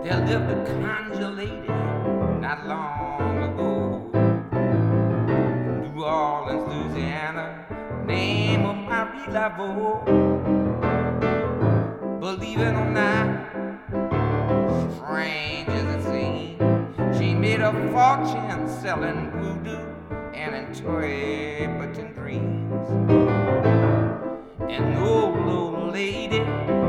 There lived a conjure lady not long ago, New Orleans, Louisiana, name of Marie Laveau. Believe it or not, strange as it seems, she made a fortune selling voodoo and interpreting dreams. And the old lady